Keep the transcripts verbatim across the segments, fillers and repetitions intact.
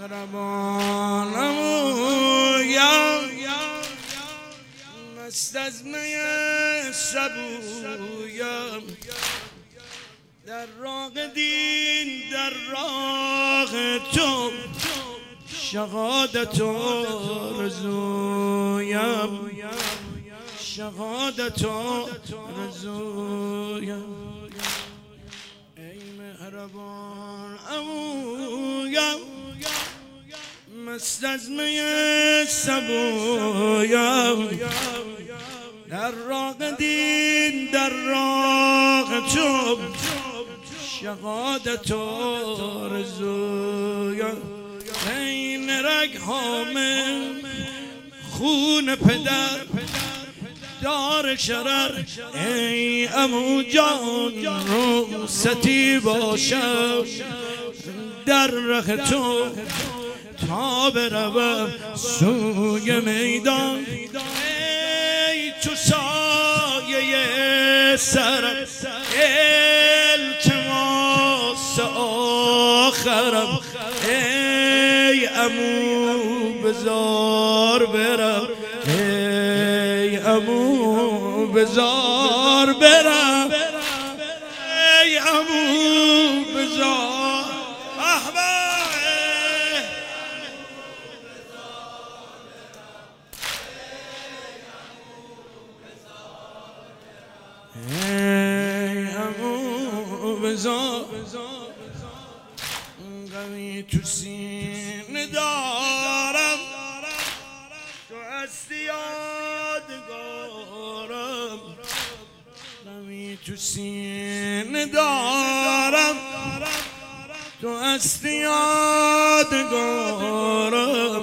مهربانم مست از می صبویم در راه دین در راه تو شهادت رزویم شهادت رزویم ای مهربان امویم مست از می صبویم در راه دین در راه تو شهادت رزویم این رگ حامل خون پدر دار شرر ای عمو جان روستی باشم در ره تو تا بروم سوی میدان ای تو سایه سرم التماس آخرم ای عمو بزار برم ای عمو بزار برم ای عمو بزار ای عمو بزار غمی تو سینه دارم تو هستی یادگارم غمی تو سینه دارم تو هستی یادگارم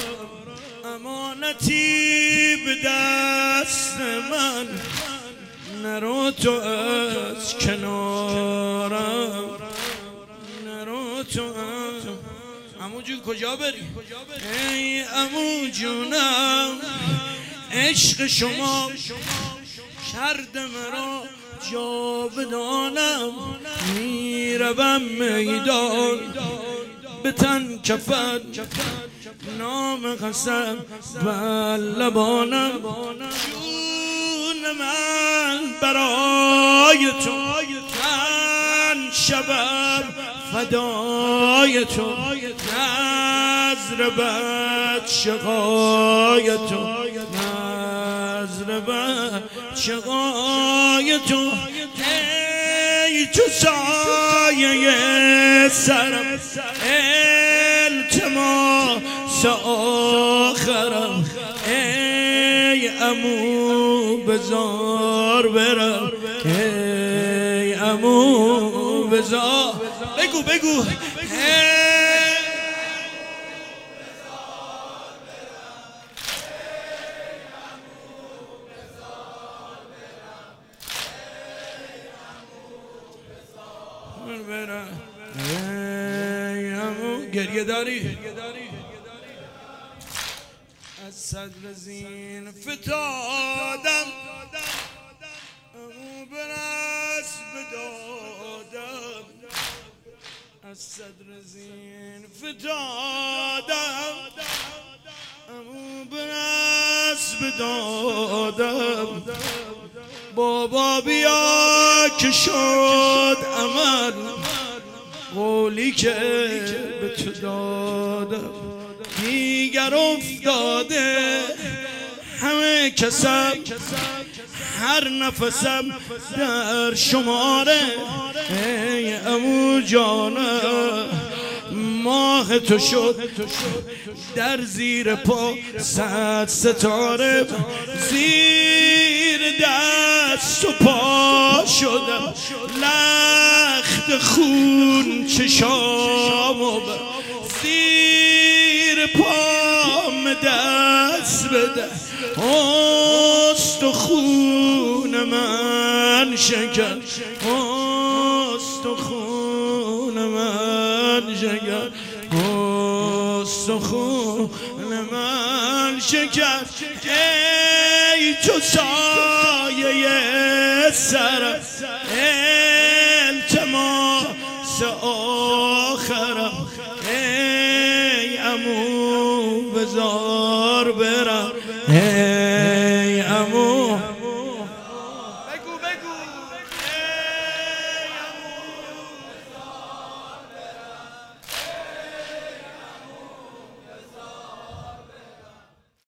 امانتی به دست من نرو تو از کنارم نرو تو از عمو جون کجا بری؟ ای عمو جونم عشق شما کرده مرا جاودانم میروم میدان به تن کفن نام قسم بر لبانم جون من برای تو من شبم فدای تو نظر بد شقای تو نظر بد شقای تو ای تو سایه سرم التماس آخرم ای عمو بزار برم ای عمو بزار بگو بگو ای عمو گریه داری از صدر زین فتادم عمو برس بدادم از صدر زین فتادم عمو برس بدادم بابا بیا که شد عمل قولی که به تو دادم دیگر افتاده همه کسم هر نفسم در شماره ای عمو جانم ماه تو شد در زیر پا صد ستاره زیر دست و پا شدم لخت خون چشامو زیر پام دست بده استخون من شکر استخون من شکر استخون من شکر ای تو سایه سرم التماس آخرم ای بزار برم